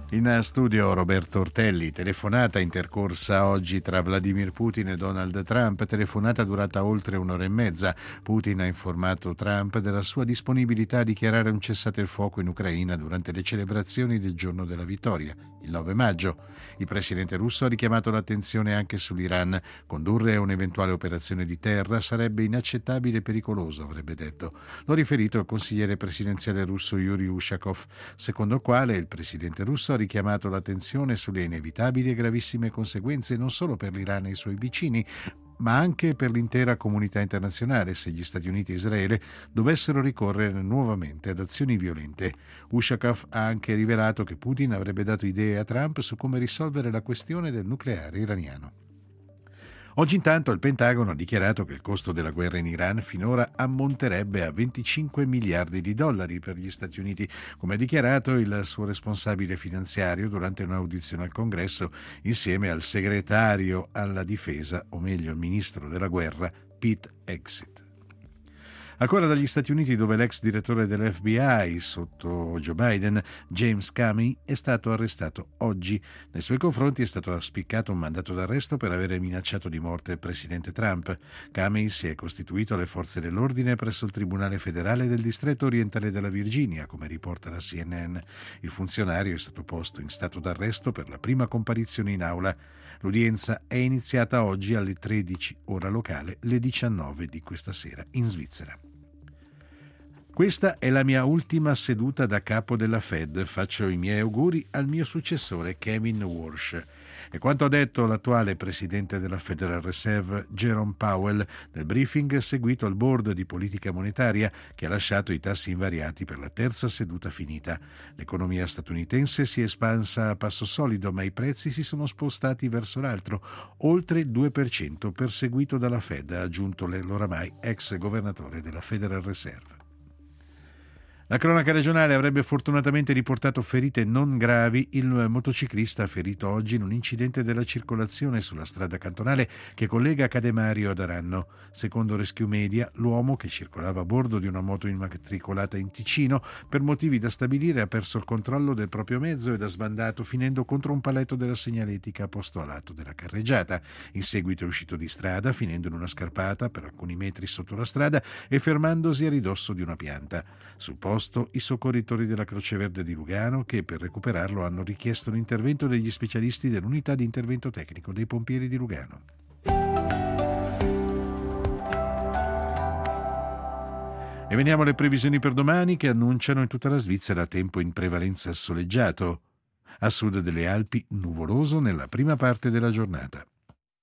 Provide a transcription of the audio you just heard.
In studio Roberto Ortelli. Telefonata intercorsa oggi tra Vladimir Putin e Donald Trump, telefonata durata oltre un'ora e mezza. Putin ha informato Trump della sua disponibilità a dichiarare un cessate il fuoco in Ucraina durante le celebrazioni del giorno della vittoria, il 9 maggio. Il presidente russo ha richiamato l'attenzione anche sull'Iran. Condurre un'eventuale operazione di terra sarebbe inaccettabile e pericoloso, avrebbe detto. L'ha riferito il consigliere presidenziale russo Yuri Ushakov, secondo il quale il presidente russo ha richiamato l'attenzione sulle inevitabili e gravissime conseguenze non solo per l'Iran e i suoi vicini, ma anche per l'intera comunità internazionale se gli Stati Uniti e Israele dovessero ricorrere nuovamente ad azioni violente. Ushakov ha anche rivelato che Putin avrebbe dato idee a Trump su come risolvere la questione del nucleare iraniano. Oggi intanto il Pentagono ha dichiarato che il costo della guerra in Iran finora ammonterebbe a 25 miliardi di dollari per gli Stati Uniti, come ha dichiarato il suo responsabile finanziario durante un'audizione al Congresso insieme al segretario alla difesa, o meglio il ministro della guerra, Pete Hegseth. Ancora dagli Stati Uniti, dove l'ex direttore dell'FBI sotto Joe Biden, James Comey, è stato arrestato oggi. Nei suoi confronti è stato spiccato un mandato d'arresto per avere minacciato di morte il presidente Trump. Comey si è costituito alle forze dell'ordine presso il Tribunale federale del distretto orientale della Virginia, come riporta la CNN. Il funzionario è stato posto in stato d'arresto per la prima comparizione in aula. L'udienza è iniziata oggi alle 13 ora locale, le 19 di questa sera in Svizzera. Questa è la mia ultima seduta da capo della Fed. Faccio i miei auguri al mio successore Kevin Warsh. È quanto ha detto l'attuale presidente della Federal Reserve Jerome Powell nel briefing seguito al board di politica monetaria che ha lasciato i tassi invariati per la terza seduta finita. L'economia statunitense si è espansa a passo solido, ma i prezzi si sono spostati verso l'alto, oltre il 2% perseguito dalla Fed, ha aggiunto l'oramai ex governatore della Federal Reserve. La cronaca regionale avrebbe fortunatamente riportato ferite non gravi il motociclista ferito oggi in un incidente della circolazione sulla strada cantonale che collega Cademario ad Aranno. Secondo Rescue Media, l'uomo, che circolava a bordo di una moto immatricolata in Ticino, per motivi da stabilire ha perso il controllo del proprio mezzo ed ha sbandato finendo contro un paletto della segnaletica posto a lato della carreggiata. In seguito è uscito di strada finendo in una scarpata per alcuni metri sotto la strada e fermandosi a ridosso di una pianta. Sul posto i soccorritori della Croce Verde di Lugano, che per recuperarlo hanno richiesto l'intervento degli specialisti dell'unità di intervento tecnico dei pompieri di Lugano. E veniamo alle previsioni per domani, che annunciano in tutta la Svizzera tempo in prevalenza soleggiato. A sud delle Alpi nuvoloso nella prima parte della giornata.